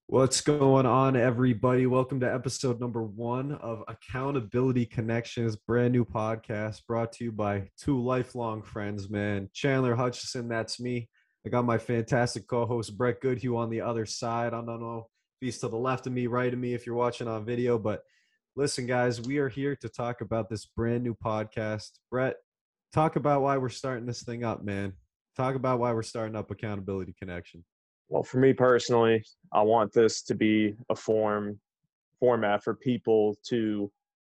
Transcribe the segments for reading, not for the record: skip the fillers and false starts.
What's going on, everybody? Welcome to episode number one of Accountability Connections, brand new podcast brought to you by two lifelong friends, man. Chandler Hutchison, that's me. I got my fantastic co-host Brett Goodhue on the other side. I don't know if he's to the left of me, right of me, if you're watching on video, but listen, guys, we are here to talk about this brand new podcast. Brett, talk about why we're starting this thing up, man. Talk about why we're starting up Accountability Connection. Well, for me personally, I want this to be a format for people to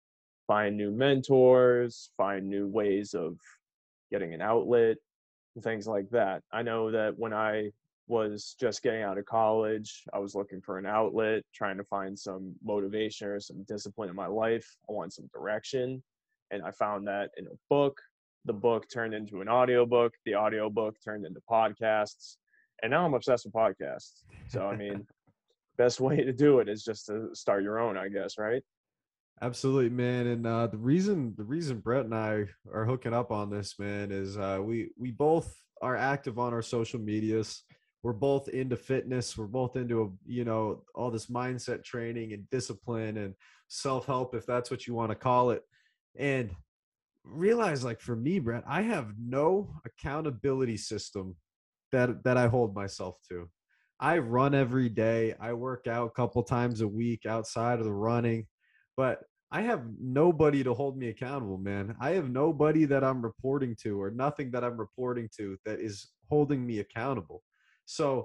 find new mentors, find new ways of getting an outlet, and things like that. I know that when I was just getting out of college, I was looking for an outlet, trying to find some motivation or some discipline in my life. I want some direction, and I found that in a book. The book turned into an audiobook. The audiobook turned into podcasts, and now I'm obsessed with podcasts. So, I mean, best way to do it is just to start your own, I guess, right? Absolutely, man. And the reason Brett and I are hooking up on this, man, is we both are active on our social medias. We're both into fitness. We're both into all this mindset training and discipline and self help, if that's what you want to call it. And realize, like for me, Brett, I have no accountability system that I hold myself to. I run every day. I work out a couple times a week outside of the running, but I have nobody to hold me accountable, man. I have nobody that I'm reporting to or nothing that I'm reporting to that is holding me accountable. So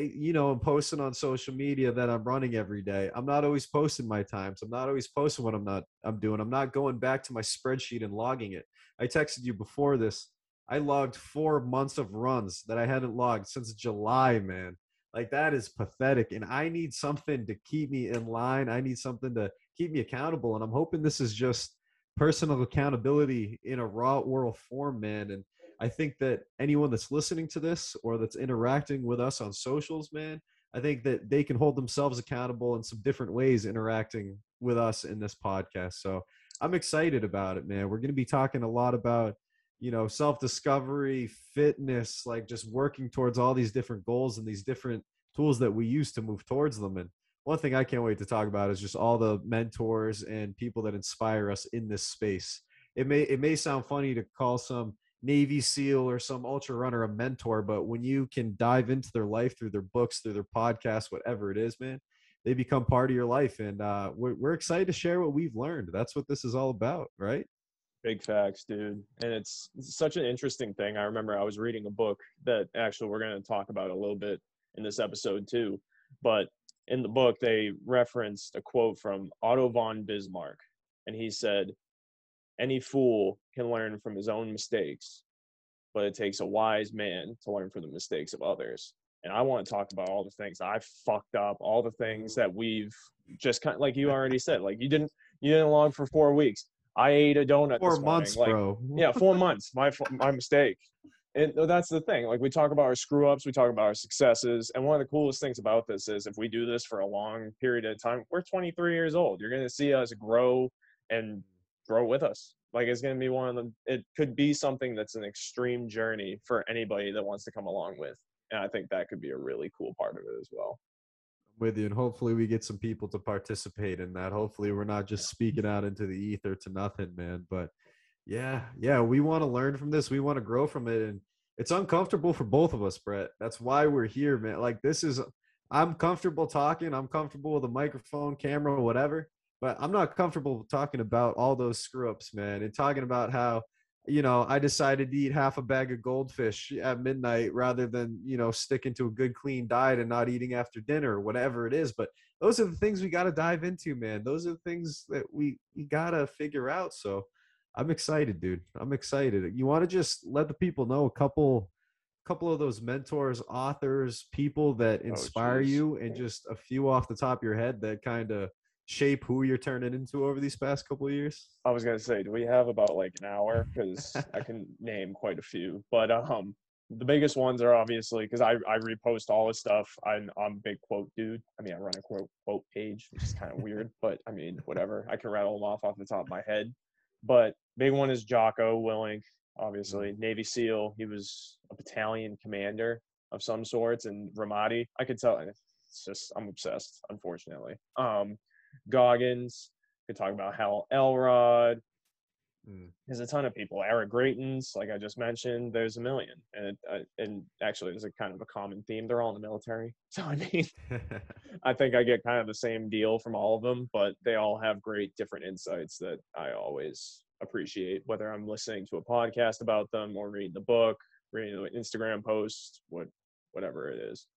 I'm posting on social media that I'm running every day. I'm not always posting my times. I'm not always posting what I'm doing. I'm not going back to my spreadsheet and logging it. I texted you before this. I logged 4 months of runs that I hadn't logged since July, man. Like that is pathetic. And I need something to keep me in line. I need something to keep me accountable. And I'm hoping this is just personal accountability in a raw oral form, man. And I think that anyone that's listening to this or that's interacting with us on socials, man, I think that they can hold themselves accountable in some different ways interacting with us in this podcast. So I'm excited about it, man. We're going to be talking a lot about self-discovery, fitness, like just working towards all these different goals and these different tools that we use to move towards them. And one thing I can't wait to talk about is just all the mentors and people that inspire us in this space. It may sound funny to call some Navy SEAL or some ultra runner a mentor, but when you can dive into their life through their books, through their podcasts, whatever it is, man, they become part of your life. And we're excited to share what we've learned. That's what this is all about, right? Big facts, dude. And it's such an interesting thing. I remember I was reading a book that actually we're going to talk about a little bit in this episode too. But in the book, they referenced a quote from Otto von Bismarck. And he said, "Any fool can learn from his own mistakes, but it takes a wise man to learn from the mistakes of others." And I want to talk about all the things I fucked up, all the things that we've just kind of, like you already said, like you didn't log for 4 weeks. I ate a donut four this morning. months, Like, bro. yeah, 4 months. My mistake. And that's the thing. Like, we talk about our screw ups, we talk about our successes, and one of the coolest things about this is if we do this for a long period of time, we're 23 years old. You're going to see us grow and grow with us. Like, it's going to be one of them. It could be something that's an extreme journey for anybody that wants to come along with. And I think that could be a really cool part of it as well. With you, and hopefully we get some people to participate in that. Hopefully we're not just speaking out into the ether to nothing, man. But yeah, we want to learn from this. We want to grow from it, and it's uncomfortable for both of us, Brett. That's why we're here, man. Like this is, I'm comfortable talking. I'm comfortable with a microphone, camera, whatever. But I'm not comfortable talking about all those screw ups, man, and talking about how I decided to eat half a bag of goldfish at midnight rather than, sticking to a good clean diet and not eating after dinner or whatever it is. But those are the things we got to dive into, man. Those are the things that we got to figure out. So I'm excited, dude. I'm excited. You want to just let the people know a couple of those mentors, authors, people that Oh, inspire geez. you, and just a few off the top of your head that kind of shape who you're turning into over these past couple of years? I was gonna say, do we have about like an hour? Because I can name quite a few, but the biggest ones are obviously because I repost all this stuff. I'm a big quote dude. I mean, I run a quote page, which is kind of weird, but I mean, whatever. I can rattle them off the top of my head. But big one is Jocko Willink, obviously Navy SEAL. He was a battalion commander of some sorts in Ramadi. I could tell. It's just I'm obsessed, unfortunately. Goggins, could talk about Hal Elrod. Mm. There's a ton of people. Eric Greitens, like I just mentioned, there's a million, and actually there's a kind of a common theme. They're all in the military, so I mean, I think I get kind of the same deal from all of them, but they all have great different insights that I always appreciate, whether I'm listening to a podcast about them or reading the book, reading an Instagram post, whatever it is.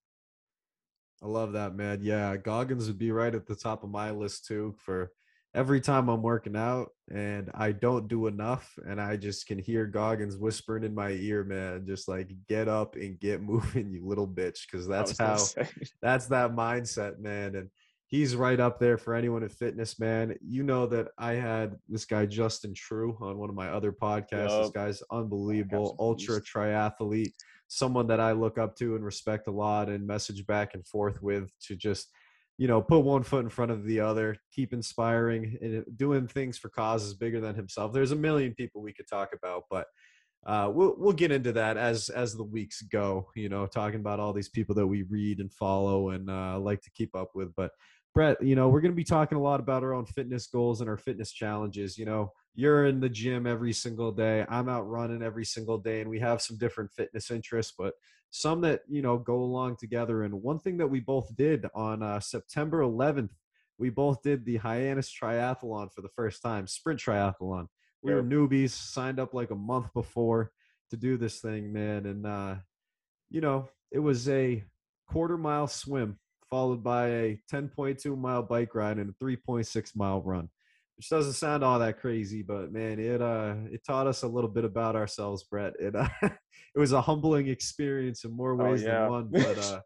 I love that, man. Yeah, Goggins would be right at the top of my list too. For every time I'm working out and I don't do enough, and I just can hear Goggins whispering in my ear, man, just like get up and get moving, you little bitch, because that's that's that mindset, man. And he's right up there for anyone in fitness, man. You know that I had this guy Justin True on one of my other podcasts. This guy's unbelievable, ultra triathlete, someone that I look up to and respect a lot and message back and forth with, to just, you know, put one foot in front of the other, keep inspiring and doing things for causes bigger than himself. There's a million people we could talk about, but we'll get into that as the weeks go, you know, talking about all these people that we read and follow and like to keep up with. But Brett, you know, we're going to be talking a lot about our own fitness goals and our fitness challenges. You know, you're in the gym every single day. I'm out running every single day, and we have some different fitness interests, but some that, you know, go along together. And one thing that we both did on September 11th, we both did the Hyannis Triathlon for the first time, sprint triathlon. We were newbies, signed up like a month before to do this thing, man. And, you know, it was a quarter-mile swim followed by a 10.2-mile bike ride and a 3.6-mile run, which doesn't sound all that crazy, but man, it taught us a little bit about ourselves, Brett. It it was a humbling experience in more ways than one. But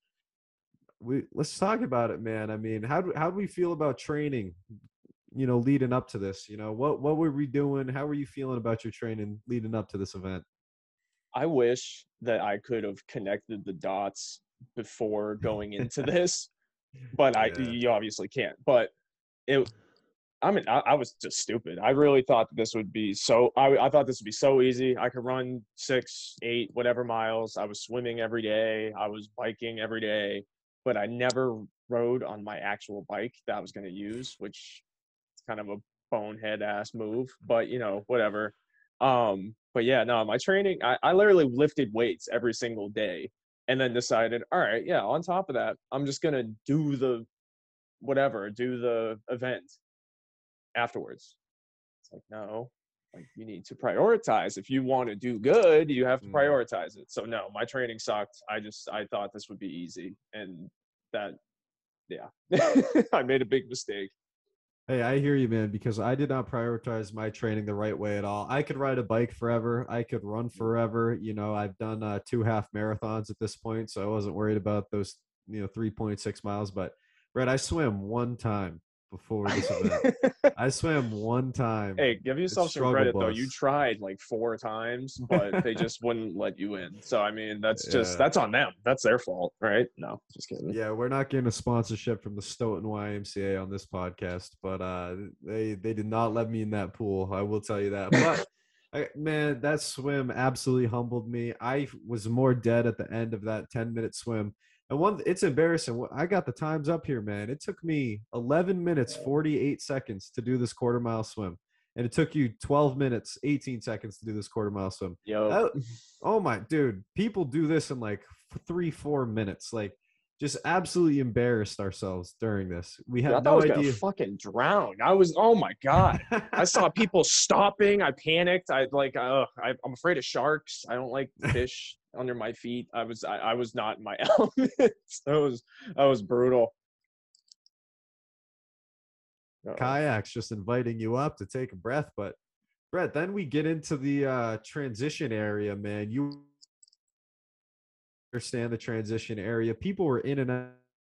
let's talk about it, man. I mean, how do we feel about training, you know, leading up to this? You know, what were we doing? How were you feeling about your training leading up to this event? I wish that I could have connected the dots before going into this, but you obviously can't. But I was just stupid. I really thought that this would be I thought this would be so easy. I could run 6, 8, whatever miles. I was swimming every day. I was biking every day, but I never rode on my actual bike that I was going to use, which is kind of a bonehead ass move, but you know, whatever. But yeah, no, my training, I literally lifted weights every single day and then decided, all right, yeah, on top of that, I'm just going to do the event afterwards. It's like, no, like you need to prioritize. If you want to do good, you have to prioritize it. So no, my training sucked. I thought this would be easy, and that, yeah, I made a big mistake. Hey, I hear you, man, because I did not prioritize my training the right way at all. I could ride a bike forever. I could run forever. You know, I've done 2 half marathons at this point, so I wasn't worried about those, you know, 3.6 miles. But, Brett, I swam one time before this event. I swam one time. Hey, give yourself some credit, though. You tried like 4 times, but they just wouldn't let you in. So, I mean, that's on them. That's their fault, right? No, just kidding. Yeah, we're not getting a sponsorship from the Stoughton YMCA on this podcast, but they did not let me in that pool. I will tell you that. But man, that swim absolutely humbled me. I was more dead at the end of that 10-minute swim. And it's embarrassing. I got the times up here, man. It took me 11 minutes, 48 seconds to do this quarter-mile swim. And it took you 12 minutes, 18 seconds to do this quarter-mile swim. Oh, my, dude. People do this in like 3-4 minutes. Like, just absolutely embarrassed ourselves during this. We had no idea. I was gonna fucking drown. Oh my God. I saw people stopping. I panicked. I'm afraid of sharks. I don't like fish under my feet. I was not in my element. That was brutal. Kayaks just inviting you up to take a breath. But Brett, then we get into the transition area, man. You understand the transition area. People were in and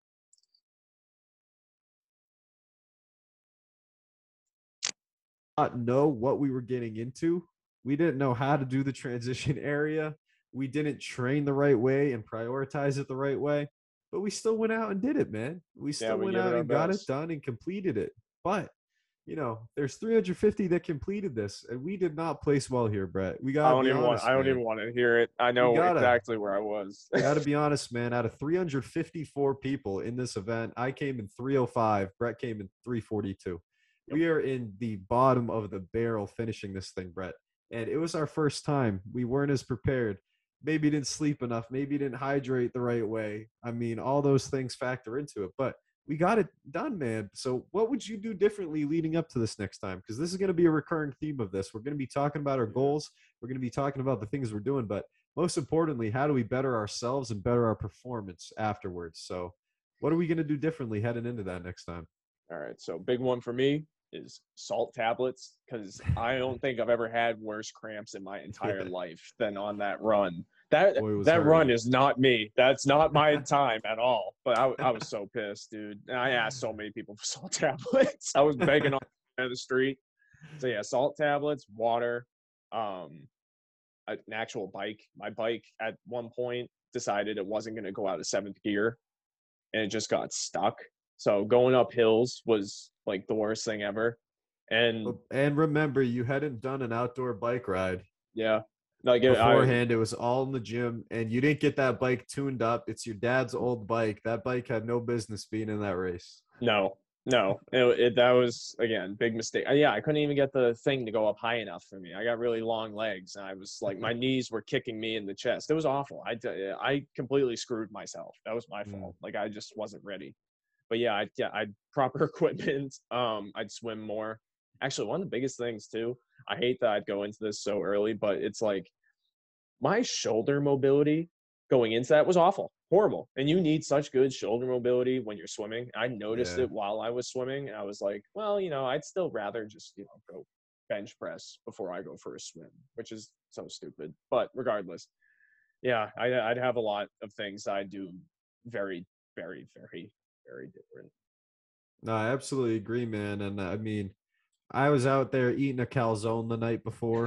out, know what we were getting into. We didn't know how to do the transition area. We didn't train the right way and prioritize it the right way, but we still went out and did it, man. We still went out and got it done and completed it. But there's 350 that completed this, and we did not place well here, Brett. We I gotta don't be even want. honest, I don't man. even want to hear it. I We know gotta exactly where I was. gotta be honest, man. Out of 354 people in this event, I came in 305. Brett came in 342. Yep. We are in the bottom of the barrel finishing this thing, Brett. And it was our first time. We weren't as prepared. Maybe didn't sleep enough. Maybe didn't hydrate the right way. I mean, all those things factor into it. But we got it done, man. So, what would you do differently leading up to this next time? Because this is going to be a recurring theme of this. We're going to be talking about our goals. We're going to be talking about the things we're doing. But most importantly, how do we better ourselves and better our performance afterwards? So, what are we going to do differently heading into that next time? All right. So big one for me is salt tablets, because I don't think I've ever had worse cramps in my entire life than on that run. That run is not me. That's not my time at all. But I was so pissed, dude. And I asked so many people for salt tablets. I was begging on the street. So yeah, salt tablets, water, an actual bike. My bike at one point decided it wasn't going to go out of seventh gear, and it just got stuck. So going up hills was like the worst thing ever. And remember, you hadn't done an outdoor bike ride. Yeah. Like beforehand, it was all in the gym, and you didn't get that bike tuned up. It's your dad's old bike. That bike had no business being in that race. No, that was, again, big mistake. Yeah, I couldn't even get the thing to go up high enough for me. I got really long legs, and I was like, my knees were kicking me in the chest. It was awful. I completely screwed myself. That was my fault. Like, I just wasn't ready. But yeah, I'd proper equipment. I'd swim more. Actually, one of the biggest things too, I hate that I'd go into this so early, but it's like my shoulder mobility going into that was awful, horrible. And you need such good shoulder mobility when you're swimming. I noticed it while I was swimming, and I was like, well, I'd still rather just, go bench press before I go for a swim, which is so stupid. But regardless, yeah, I'd have a lot of things that I do very, very, very, very different. No, I absolutely agree, man. And I mean, I was out there eating a calzone the night before.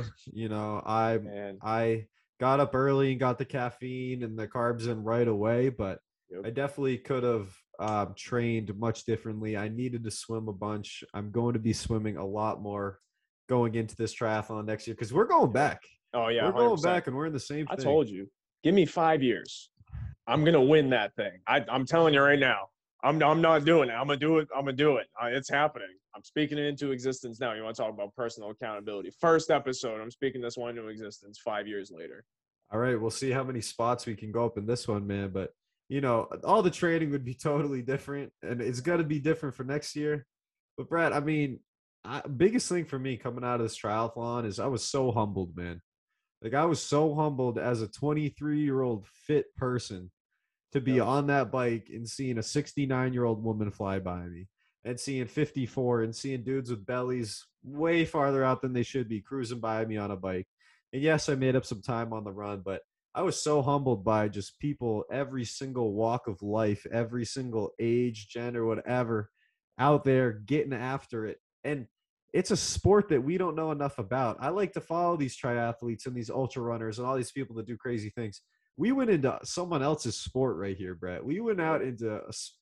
I got up early and got the caffeine and the carbs in right away, but I definitely could have trained much differently. I needed to swim a bunch. I'm going to be swimming a lot more going into this triathlon next year because we're going back. Oh yeah, we're 100%. Going back, and we're in the same thing. I told you, give me 5 years. I'm gonna win that thing. I'm telling you right now. I'm not doing it. I'm gonna do it. It's happening. I'm speaking it into existence now. You want to talk about personal accountability? First episode, I'm speaking this one into existence 5 years later. All right, we'll see how many spots we can go up in this one, man. But all the training would be totally different, and it's got to be different for next year. But Brad, I mean, biggest thing for me coming out of this triathlon is I was so humbled, man. Like, I was so humbled as a 23-year-old fit person to be on that bike and seeing a 69-year-old woman fly by me, and seeing 54 and seeing dudes with bellies way farther out than they should be cruising by me on a bike. And yes, I made up some time on the run, but I was so humbled by just people, every single walk of life, every single age, gender, whatever, out there getting after it. And it's a sport that we don't know enough about. I like to follow these triathletes and these ultra runners and all these people that do crazy things. We went into someone else's sport right here, Brett. We went out into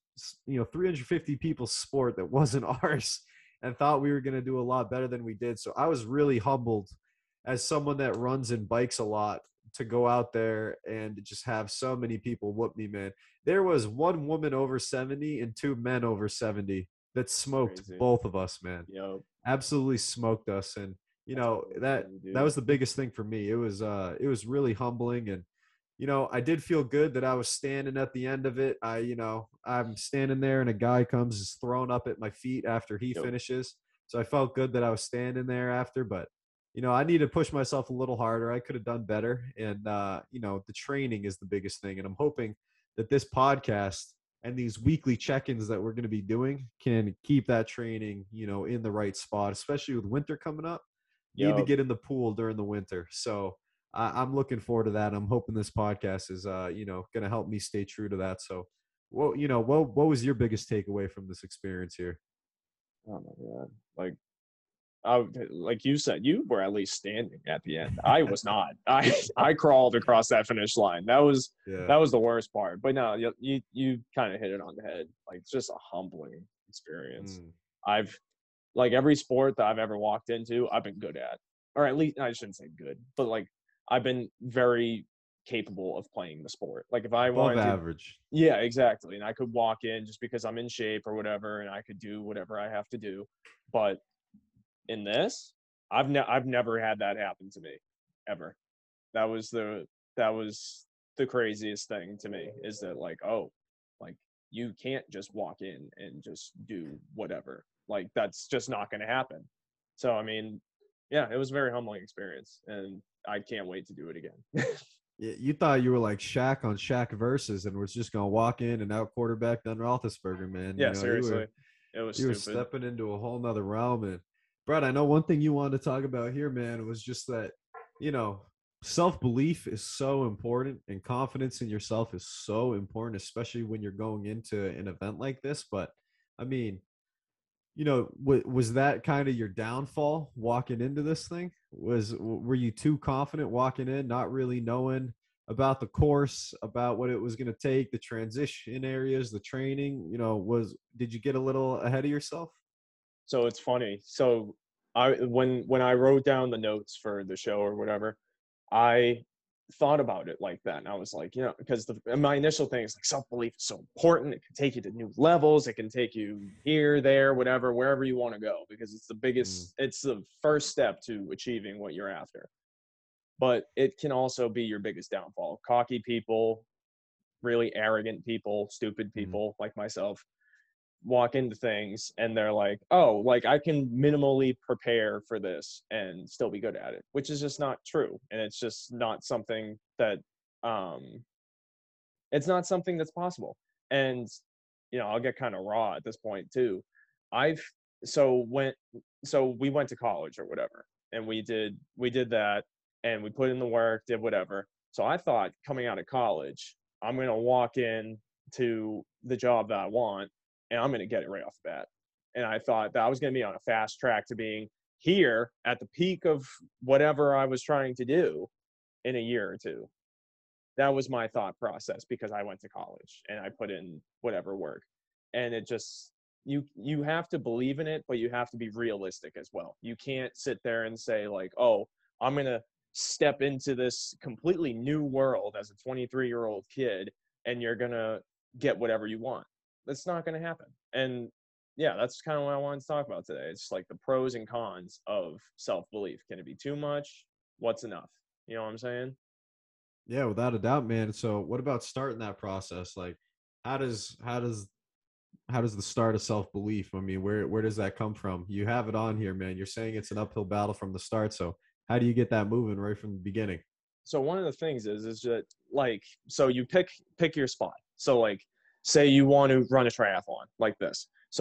350 people's sport that wasn't ours, and thought we were going to do a lot better than we did. So I was really humbled as someone that runs and bikes a lot to go out there and just have so many people whoop me, man. There was one woman over 70 and two men over 70 that smoked both of us, man. Yep. Absolutely smoked us. And that was the biggest thing for me. It was really humbling. And I did feel good that I was standing at the end of it. I'm standing there and a guy comes, is thrown up at my feet after he finishes. So I felt good that I was standing there after, but I need to push myself a little harder. I could have done better. And, the training is the biggest thing. And I'm hoping that this podcast and these weekly check-ins that we're going to be doing can keep that training, in the right spot, especially with winter coming up. Need to get in the pool during the winter. So I'm looking forward to that. I'm hoping this podcast is, going to help me stay true to that. So, what was your biggest takeaway from this experience here? Oh my God. Like you said, you were at least standing at the end. I was not. I crawled across that finish line. That was the worst part. But no, you kind of hit it on the head. Like, it's just a humbling experience. like every sport that I've ever walked into, I've been good at, or at least I shouldn't say good, but like I've been very capable of playing the sport. Like if I Above wanted to, average. yeah, exactly. And I could walk in just because I'm in shape or whatever, and I could do whatever I have to do. But in this, I've never had that happen to me ever. That was the that was the craziest thing to me, is that like, oh, like you can't just walk in and just do whatever. Like that's just not going to happen. So I mean, yeah, it was a very humbling experience, and I can't wait to do it again. You thought you were like Shaq on Shaq versus and was just gonna walk in and out quarterback Ben Roethlisberger, man. Yeah, seriously, it was you were stupid. stepping into a whole nother realm. And Brett, I know one thing you wanted to talk about here, man, was just that, you know, self-belief is so important and confidence in yourself is so important, especially when you're going into an event like this. But I mean, was that kind of your downfall walking into this thing? Were you too confident walking in, not really knowing about the course, about what it was going to take, the transition areas, the training? Did you get a little ahead of yourself? So it's funny. So when I wrote down the notes for the show or whatever, I thought about it like that. And I was like, because my initial thing is like self-belief is so important. It can take you to new levels. It can take you here, there, whatever, wherever you want to go, because Mm. it's the first step to achieving what you're after. But it can also be your biggest downfall. Cocky people, really arrogant people, stupid Mm. people like myself walk into things and they're like, oh, like I can minimally prepare for this and still be good at it, which is just not true. And it's just not something that, um, it's not something that's possible. And, I'll get kind of raw at this point too. I've, so went, so we went to college or whatever, and we did that, and we put in the work, did whatever. So I thought coming out of college, I'm going to walk in to the job that I want, and I'm going to get it right off the bat. And I thought that I was going to be on a fast track to being here at the peak of whatever I was trying to do in a year or two. That was my thought process, because I went to college and I put in whatever work. And it just, you have to believe in it, but you have to be realistic as well. You can't sit there and say like, oh, I'm going to step into this completely new world as a 23-year-old kid and you're going to get whatever you want. That's not going to happen. And yeah, that's kind of what I wanted to talk about today. It's like the pros and cons of self-belief. Can it be too much? What's enough? You know what I'm saying? Yeah, without a doubt, man. So what about starting that process? Like how does how does how does the start of self-belief, I mean, where does that come from? You have it on here, man. You're saying it's an uphill battle from the start. So how do you get that moving right from the beginning? So one of the things is that, like, so you pick your spot. So like, say you want to run a triathlon like this. So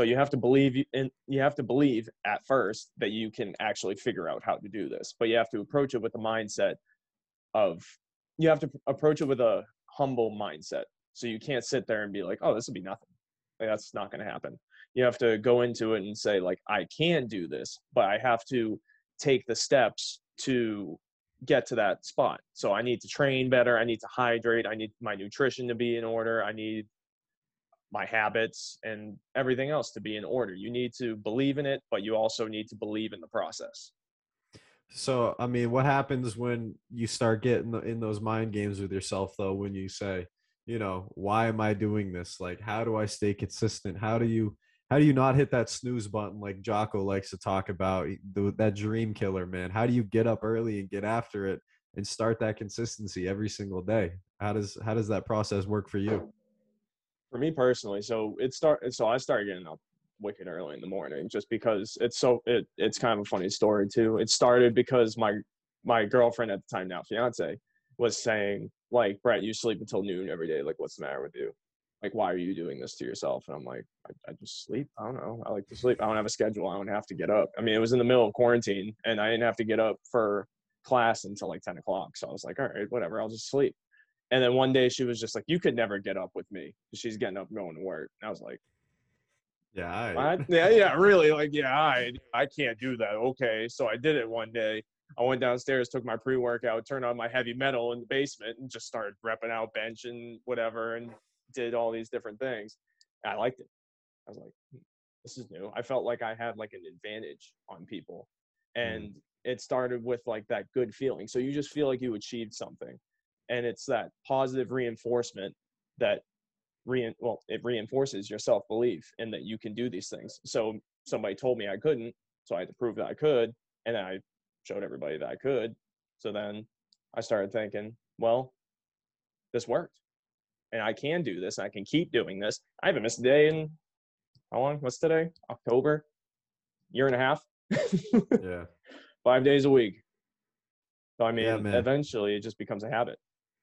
you have to believe at first that you can actually figure out how to do this, but you have to approach it with the mindset of you have to approach it with a humble mindset. So you can't sit there and be like, oh, this would be nothing. Like, that's not going to happen. You have to go into it and say like, I can do this, but I have to take the steps to get to that spot. So I need to train better. I need to hydrate. I need my nutrition to be in order. I need my habits and everything else to be in order. You need to believe in it, but you also need to believe in the process. So, I mean, what happens when you start getting in those mind games with yourself, though, when you say, why am I doing this? Like, how do I stay consistent? How do you not hit that snooze button like Jocko likes to talk about, that dream killer, man? How do you get up early and get after it and start that consistency every single day? How does that process work for you? For me personally, so I started getting up wicked early in the morning just because it's kind of a funny story too. It started because my girlfriend at the time, now fiance, was saying like, Brett, you sleep until noon every day. Like, what's the matter with you? Like, why are you doing this to yourself? And I'm like, I just sleep. I don't know. I like to sleep. I don't have a schedule. I don't have to get up. I mean, it was in the middle of quarantine and I didn't have to get up for class until like 10 o'clock. So I was like, all right, whatever, I'll just sleep. And then one day she was just like, you could never get up with me. She's getting up and going to work. And I was like, Yeah, I what? Yeah, yeah, really? Like, yeah, I can't do that. Okay. So I did it one day. I went downstairs, took my pre-workout, turned on my heavy metal in the basement, and just started repping out bench and whatever, and did all these different things. And I liked it. I was like, this is new. I felt like I had like an advantage on people. Mm. And it started with like that good feeling. So you just feel like you achieved something. And it's that positive reinforcement that it reinforces your self-belief in that you can do these things. So somebody told me I couldn't, so I had to prove that I could, and then I showed everybody that I could. So then I started thinking, well, this worked, and I can do this, and I can keep doing this. I haven't missed a day in how long? What's today? October? Year and a half? Yeah. 5 days a week. So I Yeah, mean, man. eventually it just becomes a habit.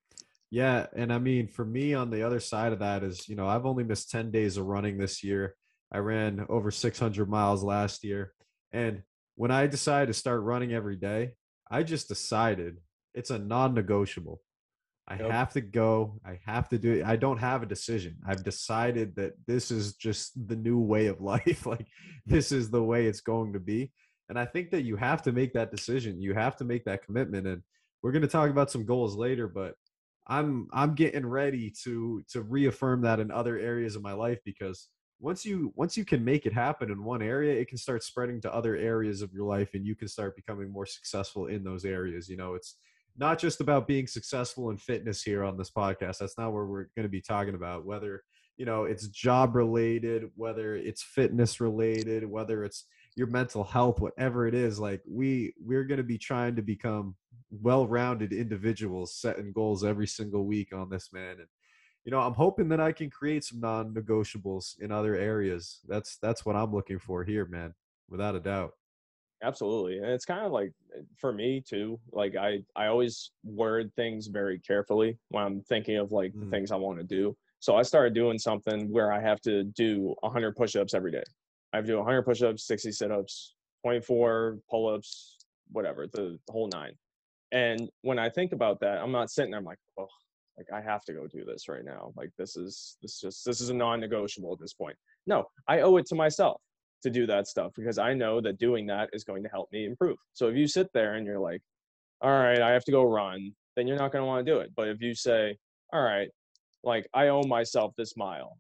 Yeah, and I mean, for me, on the other side of that is, I've only missed 10 days of running this year. I ran over 600 miles last year. And when I decided to start running every day, I just decided it's a non-negotiable. I Yep. have to go. I have to do it. I don't have a decision. I've decided that this is just the new way of life. Like, this is the way it's going to be. And I think that you have to make that decision. You have to make that commitment. And we're going to talk about some goals later, but I'm getting ready to reaffirm that in other areas of my life, because once you can make it happen in one area, it can start spreading to other areas of your life, and you can start becoming more successful in those areas. It's not just about being successful in fitness here on this podcast. That's not where we're going to be talking about. Whether it's job related, whether it's fitness related, whether it's your mental health, whatever it is, like we're going to be trying to become well-rounded individuals, setting goals every single week on this, man. And I'm hoping that I can create some non-negotiables in other areas. That's what I'm looking for here, man, without a doubt. Absolutely. And it's kind of like for me too, like I always word things very carefully when I'm thinking of like the Mm. things I want to do. So I started doing something where I have to do 100 push-ups every day. I have to do 100 push-ups, 60 sit-ups, 24 pull-ups, whatever, the whole nine. And when I think about that, I'm not sitting there, I'm like, oh, like I have to go do this right now. Like this is a non-negotiable at this point. No, I owe it to myself to do that stuff because I know that doing that is going to help me improve. So if you sit there and you're like, all right, I have to go run, then you're not going to want to do it. But if you say, all right, like I owe myself this mile.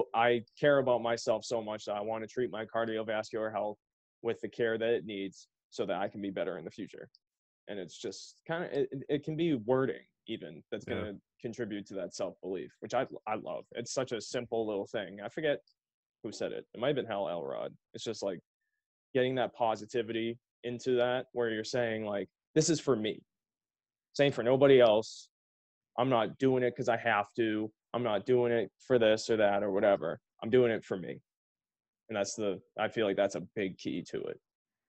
I care about myself so much that I want to treat my cardiovascular health with the care that it needs so that I can be better in the future. And it's just kind of it can be wording even that's going Yeah. to contribute to that self-belief, which I love. It's such a simple little thing. I forget who said it. It might have been Hal Elrod. It's just like getting that positivity into that where you're saying like, this is for me. Saying for nobody else. I'm not doing it because I have to. I'm not doing it for this or that or whatever. I'm doing it for me. And I feel like that's a big key to it.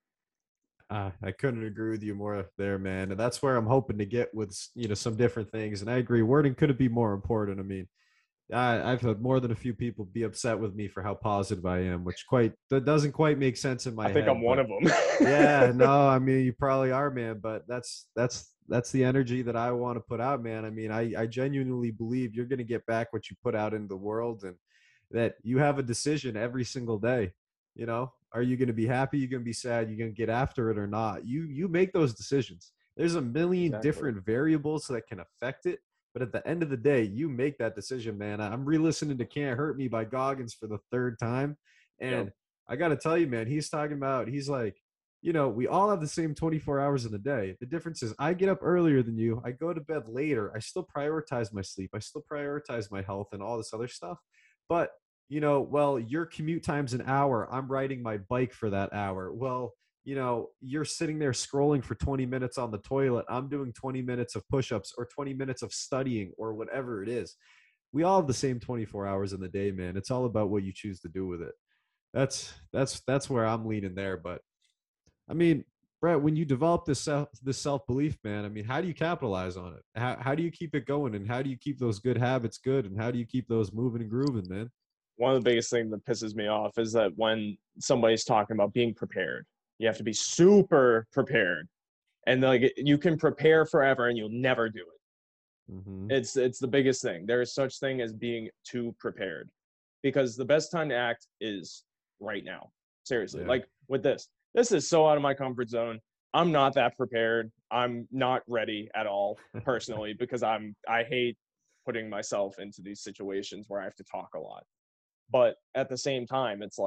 I couldn't agree with you more there, man. And that's where I'm hoping to get with, some different things. And I agree, wording couldn't be more important. I mean, I've had more than a few people be upset with me for how positive I am, which that doesn't quite make sense in I my think I'm head. one But of them. yeah, no, I mean, you probably are, man. But that's the energy that I want to put out, man. I mean, I genuinely believe you're going to get back what you put out in the world, and that you have a decision every single day. Are you going to be happy? You're going to be sad? You're going to get after it or not? You make those decisions. There's a million Exactly. different variables that can affect it, but at the end of the day, you make that decision, man. I'm re-listening to "Can't Hurt Me" by Goggins for the third time, Yep. and I got to tell you, man, he's like, we all have the same 24 hours in a day. The difference is I get up earlier than you. I go to bed later. I still prioritize my sleep. I still prioritize my health and all this other stuff. But, well, your commute time's an hour. I'm riding my bike for that hour. Well, you're sitting there scrolling for 20 minutes on the toilet. I'm doing 20 minutes of push-ups or 20 minutes of studying or whatever it is. We all have the same 24 hours in the day, man. It's all about what you choose to do with it. That's where I'm leaning there. But I mean, Brett, when you develop this self belief, man, I mean, how do you capitalize on it? How do you keep it going, and how do you keep those good habits good, and how do you keep those moving and grooving, man? One of the biggest things that pisses me off is that when somebody's talking about being prepared, you have to be super prepared. And like you can prepare forever and you'll never do it. Mm-hmm. It's the biggest thing. There is such thing as being too prepared because the best time to act is right now. Seriously. Yeah. Like with this is so out of my comfort zone. I'm not that prepared. I'm not ready at all personally because I hate putting myself into these situations where I have to talk a lot. But at the same time, it's like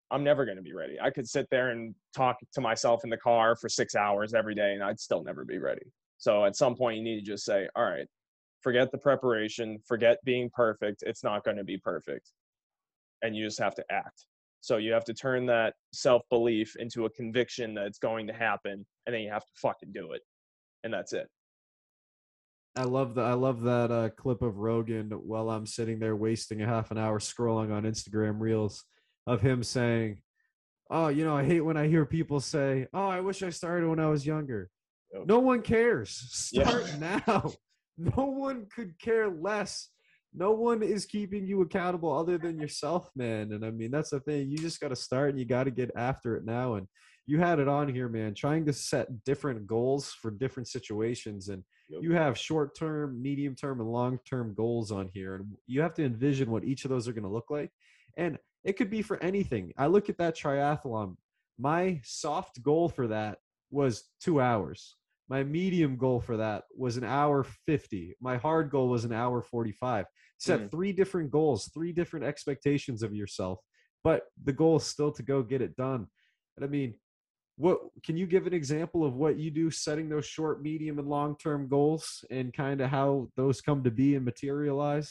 I'm never going to be ready. I could sit there and talk to myself in the car for 6 hours every day and I'd still never be ready. So at some point you need to just say, all right, forget the preparation, forget being perfect. It's not going to be perfect. And you just have to act. So you have to turn that self-belief into a conviction that it's going to happen, and then you have to fucking do it. And that's it. I love that clip of Rogan while I'm sitting there wasting a half an hour scrolling on Instagram Reels of him saying, "Oh, you know, I hate when I hear people say, 'Oh, I wish I started when I was younger.'" Yep. No one cares. Start Yeah. now. No one could care less. No one is keeping you accountable other than yourself, man. And I mean, that's the thing. You just got to start and you got to get after it now. And you had it on here, man, trying to set different goals for different situations. And Yep. you have short term, medium term, and long term goals on here. And you have to envision what each of those are going to look like. And it could be for anything. I look at that triathlon. My soft goal for that was 2 hours. My medium goal for that was an hour 50. My hard goal was an hour 45. Set 3 different goals, 3 different expectations of yourself, but the goal is still to go get it done. And I mean, what can you give an example of what you do setting those short, medium, and long-term goals and kind of how those come to be and materialize?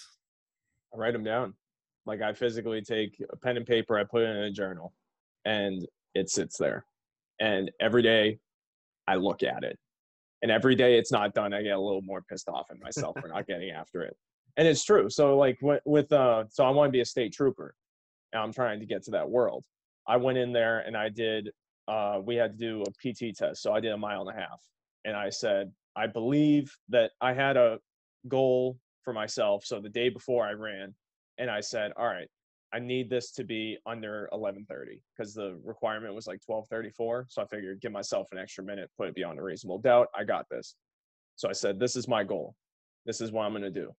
I write them down. Like I physically take a pen and paper, I put it in a journal, and it sits there. And every day I look at it. And every day it's not done, I get a little more pissed off at myself for not getting after it. And it's true. So like so I want to be a state trooper, and I'm trying to get to that world. I went in there and I did. We had to do a PT test, so I did a mile and a half, and I said I believe that I had a goal for myself. So the day before I ran, and I said, all right, I need this to be under 11:30 because the requirement was like 12:34. So I figured give myself an extra minute, put it beyond a reasonable doubt. I got this. So I said, this is my goal. This is what I'm going to do.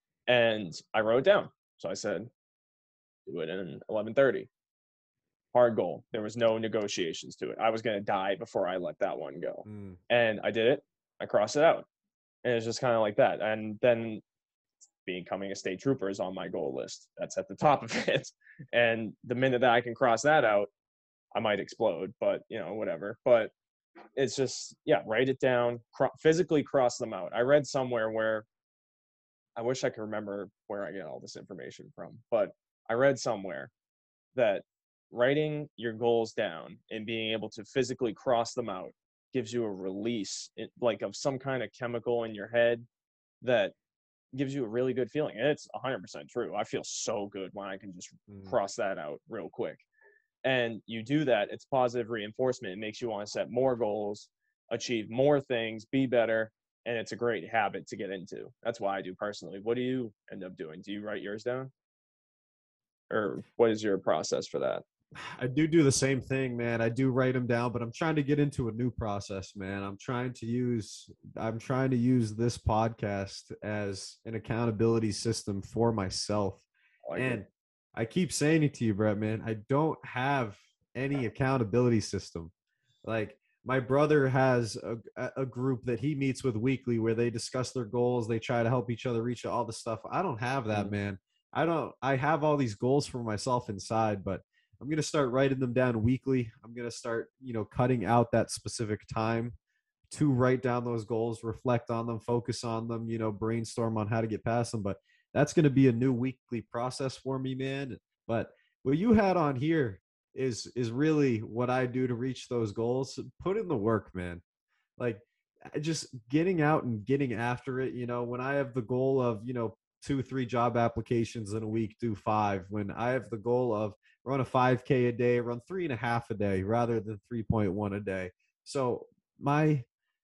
And I wrote it down. So I said, do it in 11:30. Hard goal. There was no negotiations to it. I was going to die before I let that one go. And I did it. I crossed it out. And it's just kind of like that. And then becoming a state trooper is on my goal list. That's at the top of it. And the minute that I can cross that out, I might explode, but you know, whatever. But it's just, yeah, write it down, physically cross them out. I read somewhere where I wish I could remember where I get all this information from, but I read somewhere that writing your goals down and being able to physically cross them out gives you a release, like of some kind of chemical in your head that gives you a really good feeling. And it's 100% true. I feel so good when I can just cross that out real quick. And you do that, it's positive reinforcement. It makes you want to set more goals, achieve more things, be better. And it's a great habit to get into. That's why I do personally. What do you end up doing? Do you write yours down? Or what is your process for that? I do the same thing, man. I do write them down, but I'm trying to get into a new process, man. I'm trying to use this podcast as an accountability system for myself. And I keep saying it to you, Brett, man, I don't have any accountability system. Like my brother has a group that he meets with weekly where they discuss their goals. They try to help each other reach all the stuff. I don't have that, man. I have all these goals for myself inside, but I'm going to start writing them down weekly. I'm going to start, cutting out that specific time to write down those goals, reflect on them, focus on them, brainstorm on how to get past them. But that's going to be a new weekly process for me, man. But what you had on here is really what I do to reach those goals. Put in the work, man. Like just getting out and getting after it. When I have the goal of, 2-3 job applications in a week, do 5. When I have the goal of run a 5K a day, run 3.5 a day rather than 3.1 a day. So I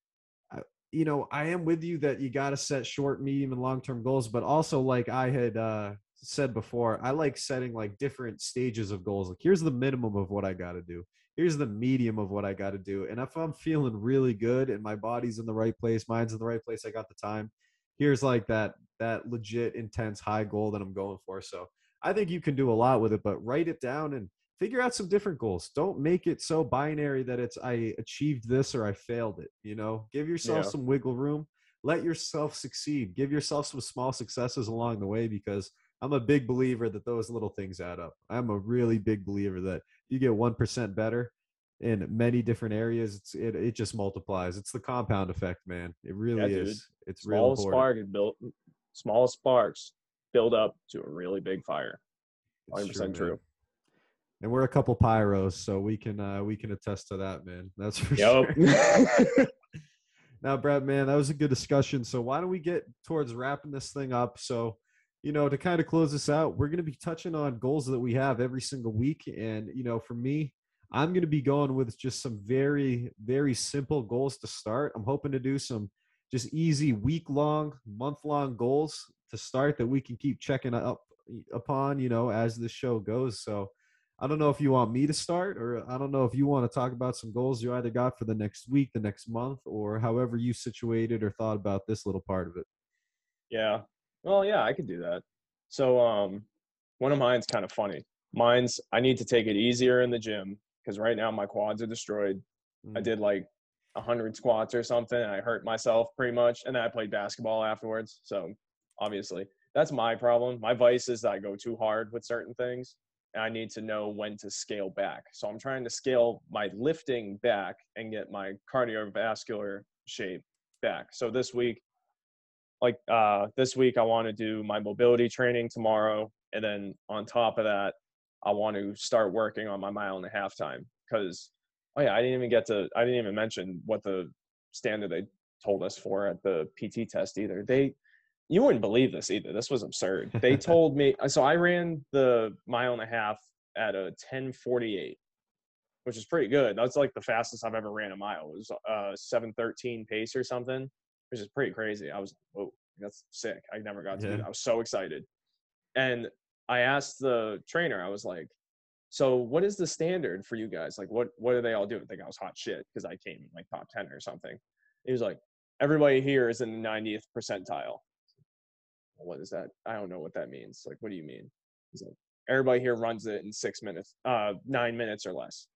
am with you that you got to set short, medium, and long-term goals, but also like I had said before, I like setting like different stages of goals. Like here's the minimum of what I got to do. Here's the medium of what I got to do. And if I'm feeling really good and my body's in the right place, mind's in the right place, I got the time. Here's like that legit intense high goal that I'm going for. So I think you can do a lot with it, but write it down and figure out some different goals. Don't make it so binary that it's I achieved this or I failed it. Give yourself some wiggle room. Let yourself succeed. Give yourself some small successes along the way, because I'm a big believer that those little things add up. I'm a really big believer that you get 1% better in many different areas, it just multiplies. It's the compound effect, man. It Yeah, really dude. is. It's real Smallest important. spark is built. Smallest sparks build up to a really big fire. It's true, 100% man. true. And we're a couple pyros, so we can attest to that, man. That's for Yep. sure. Now, Brett, man, that was a good discussion. So why don't we get towards wrapping this thing up? So, to kind of close this out, we're going to be touching on goals that we have every single week. And, for me, I'm going to be going with just some very, very simple goals to start. I'm hoping to do some just easy week-long, month-long goals to start that we can keep checking up upon, as the show goes. So I don't know if you want me to start, or I don't know if you want to talk about some goals you either got for the next week, the next month, or however you situated or thought about this little part of it. Yeah. Well, yeah, I could do that. So, one of mine's kind of funny. Mine's I need to take it easier in the gym because right now my quads are destroyed. I Mm. did like 100 squats or something, and I hurt myself pretty much, and then I played basketball afterwards. So, obviously, that's my problem. My vice is that I go too hard with certain things, and I need to know when to scale back. So, I'm trying to scale my lifting back and get my cardiovascular shape back. So, this week I want to do my mobility training tomorrow, and then on top of that I want to start working on my 1.5 mile time because I didn't even mention what the standard they told us for at the PT test either. You wouldn't believe this either. This was absurd. They told me, so I ran the 1.5 mile at a 10:48, which is pretty good. That's like the fastest I've ever ran a mile. It was 7:13 pace or something, which is pretty crazy. I was, whoa, that's sick. I never got to do Yeah. that. I was so excited. And I asked the trainer, I was like, so what is the standard for you guys? Like, what do they all do? I think I was hot shit because I came in like top 10 or something. He was like, everybody here is in the 90th percentile. What is that? I don't know what that means. Like, what do you mean? He's like, everybody here runs it in 6 minutes, 9 minutes or less.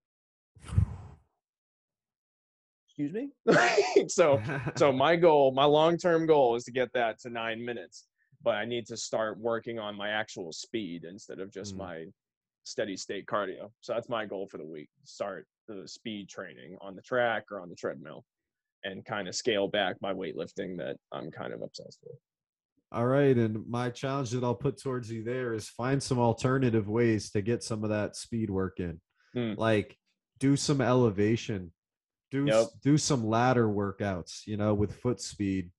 Excuse me? so my long-term goal is to get that to 9 minutes, but I need to start working on my actual speed instead of just my steady state cardio. So that's my goal for the week. Start the speed training on the track or on the treadmill and kind of scale back my weightlifting that I'm kind of obsessed with. All right. And my challenge that I'll put towards you there is find some alternative ways to get some of that speed work in. Like do some elevation, do some ladder workouts, with foot speed,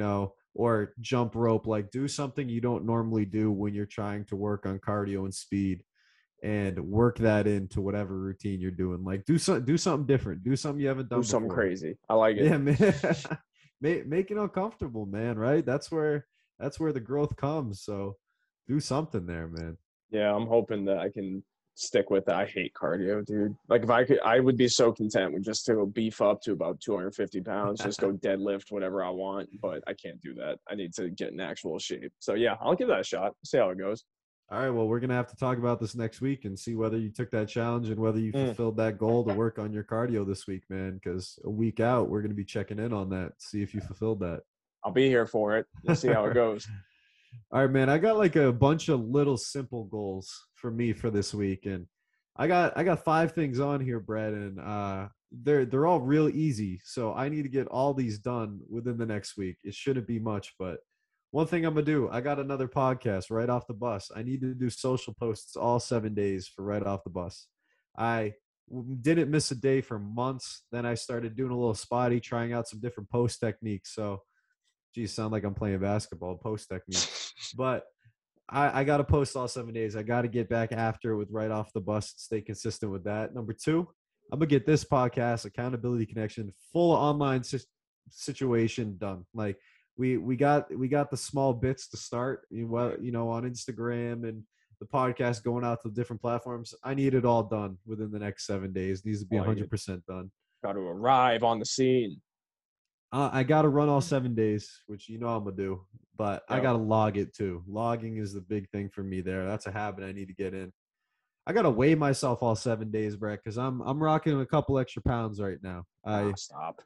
or jump rope. Like do something you don't normally do when you're trying to work on cardio and speed, and work that into whatever routine you're doing. Like do something different. Do something you haven't done Do something before. crazy. I like it. Yeah, man. Make it uncomfortable, man. Right? That's where the growth comes. So do something there, man. Yeah, I'm hoping that I can stick with that. I hate cardio, dude. Like if I could, I would be so content with just to go beef up to about 250 pounds, just go deadlift whatever I want. But I can't do that. I need to get in actual shape. So yeah, I'll give that a shot. See how it goes. All right. Well, we're gonna have to talk about this next week and see whether you took that challenge and whether you fulfilled that goal to work on your cardio this week, man. Because a week out, we're gonna be checking in on that, see if you fulfilled that. I'll be here for it. We'll see how it goes. All right, man. I got like a bunch of little simple goals for me for this week, and I got 5 things on here, Brett, and they're all real easy. So I need to get all these done within the next week. It shouldn't be much, but one thing I'm gonna do, I got another podcast right off the bus. I need to do social posts all 7 days for right off the bus. I didn't miss a day for months. Then I started doing a little spotty, trying out some different post techniques. So, geez, sound like I'm playing basketball post techniques. But I got to post all 7 days. I got to get back after with right off the bus and stay consistent with that. Number 2, I'm gonna get this podcast, Accountability Connection, full online situation done. Like we got the small bits to start, on Instagram and the podcast going out to different platforms. I need it all done within the next 7 days. It needs to be 100% done. Got to arrive on the scene. I got to run all 7 days, which I'm gonna do, but I got to log it too. Logging is the big thing for me there. That's a habit I need to get in. I got to weigh myself all 7 days, Brett, because I'm rocking a couple extra pounds right now. Stop.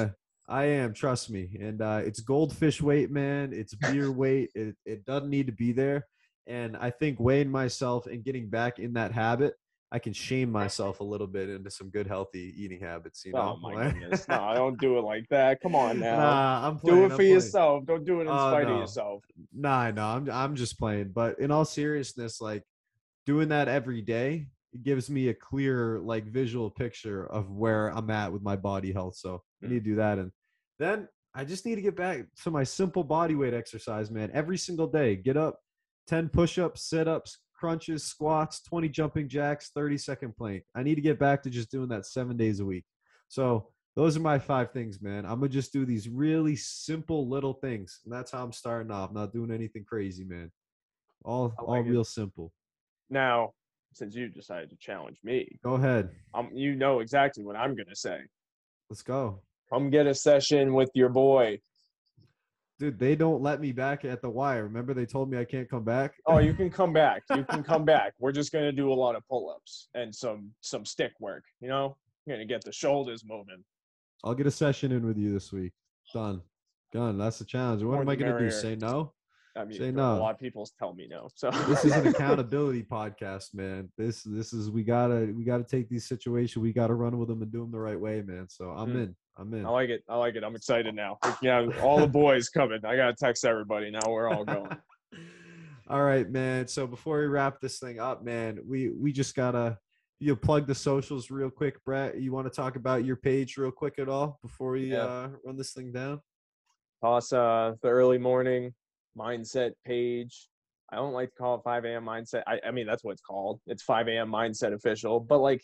I am, trust me. And it's goldfish weight, man. It's beer weight. It doesn't need to be there. And I think weighing myself and getting back in that habit, I can shame myself a little bit into some good healthy eating habits, you know? Oh my goodness. No, don't do it like that. Come on now. Nah, I'm Do playing. it for I'm playing. yourself. Don't do it in Oh spite of no. yourself. Nah, I know. I'm just playing. But in all seriousness, like doing that every day, it gives me a clear, like visual picture of where I'm at with my body health. So I need to do that. And then I just need to get back to my simple body weight exercise, man. Every single day. Get up, 10 push-ups, sit-ups, crunches, squats, 20 jumping jacks, 30-second plank. I need to get back to just doing that 7 days a week. So those are my 5 things, man. I'm gonna just do these really simple little things. And that's how I'm starting off. Not doing anything crazy, man. I All like it. real simple. Now, since you decided to challenge me, Go ahead. you know exactly what I'm gonna say. Let's go. Come get a session with your boy. Dude, they don't let me back at the wire. Remember they told me I can't come back? Oh, you can come back. You can come back. We're just gonna do a lot of pull-ups and some stick work. You know, you're gonna get the shoulders moving. I'll get a session in with you this week. Done. Done. That's the challenge. What More am I the going to do? merrier. Say no? I mean, Say a no. lot of people tell me no. So This is an accountability podcast, man. This is we gotta take these situations. We gotta run with them and do them the right way, man. So I'm in. I'm in. I like it. I like it. I'm excited now. Yeah, all the boys coming. I gotta text everybody. Now we're all going. All right, man. So before we wrap this thing up, man, we just gotta plug the socials real quick, Brett. You want to talk about your page real quick at all before we run this thing down? Toss the early morning mindset page. I don't like to call it 5 a.m. mindset. I mean, that's what it's called. It's 5 a.m. mindset official. But like,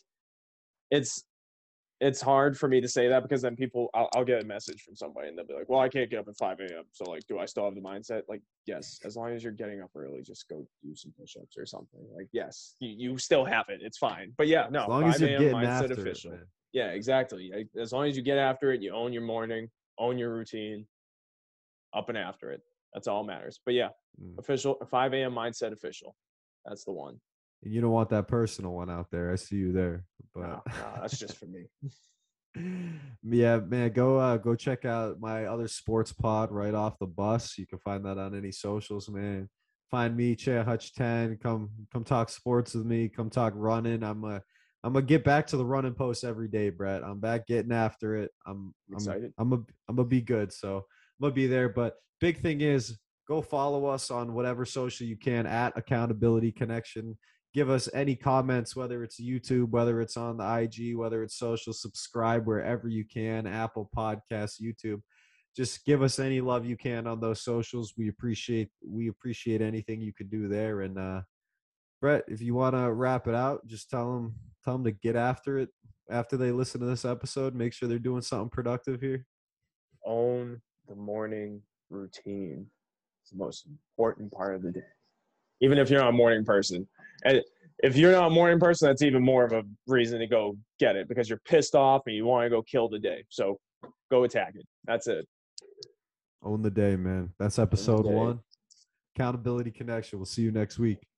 it's hard for me to say that because then I'll get a message from somebody and they'll be like, well, I can't get up at 5 a.m. So like, do I still have the mindset? Like, yes, as long as you're getting up early, just go do some push-ups or something. Like, yes, you still have it. It's fine. But yeah, no, as long 5 as you're a.m. getting mindset after official. it, man. Yeah, exactly. As long as you get after it, you own your morning, own your routine, up and after it. That's all matters. But yeah, official 5 a.m. mindset official. That's the one. You don't want that personal one out there. I see you there. But no, that's just for me. Yeah, man, go check out my other sports pod right off the bus. You can find that on any socials, man. Find me, Che Hutch 10. Come talk sports with me. Come talk running. I'm gonna get back to the running post every day, Brett. I'm back getting after it. I'm excited. I'm gonna be good. So I'm gonna be there. But big thing is go follow us on whatever social you can at Accountability Connection. Give us any comments, whether it's YouTube, whether it's on the IG, whether it's social. Subscribe wherever you can, Apple Podcasts, YouTube. Just give us any love you can on those socials. We appreciate anything you could do there. And Brett, if you want to wrap it out, just tell them to get after it after they listen to this episode. Make sure they're doing something productive here. Own the morning routine. It's the most important part of the day. Even if you're not a morning person. And if you're not a morning person, that's even more of a reason to go get it because you're pissed off and you want to go kill the day. So go attack it. That's it. Own the day, man. That's episode 1. Accountability Connection. We'll see you next week.